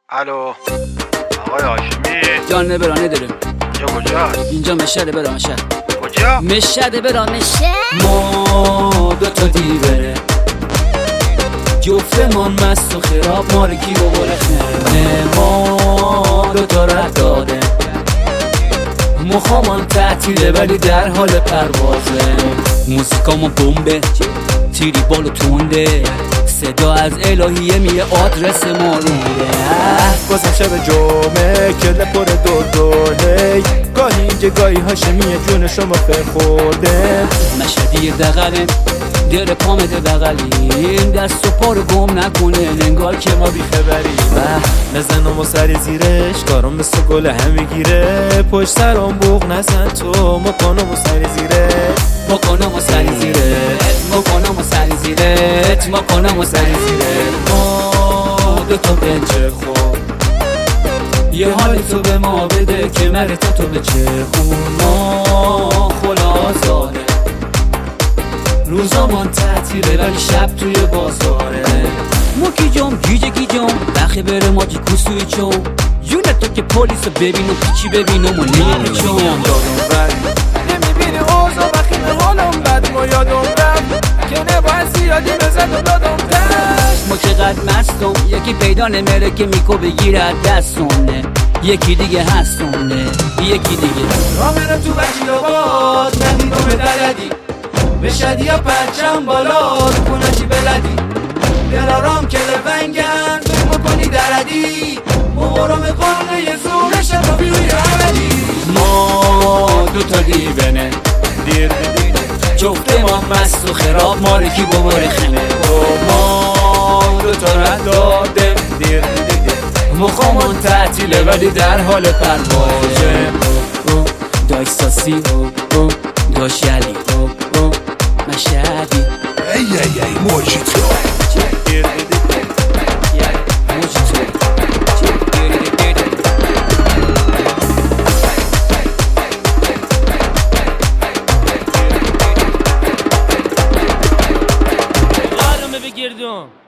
الو آقای هاشمی جان برانه داریم. اینجا کجاست؟ اینجا مشهد برا مشهد. کجا؟ مشهد برا مشهد. ما دوتا دیوره جفتمان مست و خراب مالکی و برخنه. ما دوتا ره داده مخامان تعطیله ولی در حال پروازه. موسیقامون بمبه تیری بالو تونده صدا از الهیه میه آدرس ما رونده. بازم شب جمعه کله پر دوله گاهی اینجا گاهی هاشمیه جون شما خورده. مشهدی دقله دل پامده بغلیم دست و پا رو گم نکنه انگار که ما بیخبریم. نزنم و سری زیرش کارم مثل گل هم بگیره پشت سرم بوق نزن تو مکنم و سری زیرش مکنم و سری زیرت مکنم و سری زیرت مکنم و سری زیرت. ما دوتا بنچه خور یه حالی تو به ما بده که مره تا تو به چه خون. ما خلاصانه روزامان تعطیله ولی شب توی بازاره. ما گیجم گیجه گیجم بخی بره ماجی کوسوی چون یونه تو که پولیس رو ببین و پیچی ببینم و نمیچون دادم بر نمیبینی اوزا بخی به حالم بد ما یادم رفت که نباید زیادی بزد و دادم دست. ما چقدر مستم یکی پیدا نمیره که میکو بگیره دستونه یکی دیگه هستونه یکی دیگه را میرم تو بچی آباد ندیدم به دردی مشهدی یا پرچم بالا رو کنشی بلدی دلارام که لفنگن بگو کنی دردی مبارم قانه یه زورش رو بیوی عملی. ما دوتا دیوانه دیر جفته ما مست و خراب مالکی بباره خمه. ما دوتا رد داده دیر مخامان تعطیله ولی در حال پروازه. داش ساسی داش یلی مشهدی ای موجیتو بگردم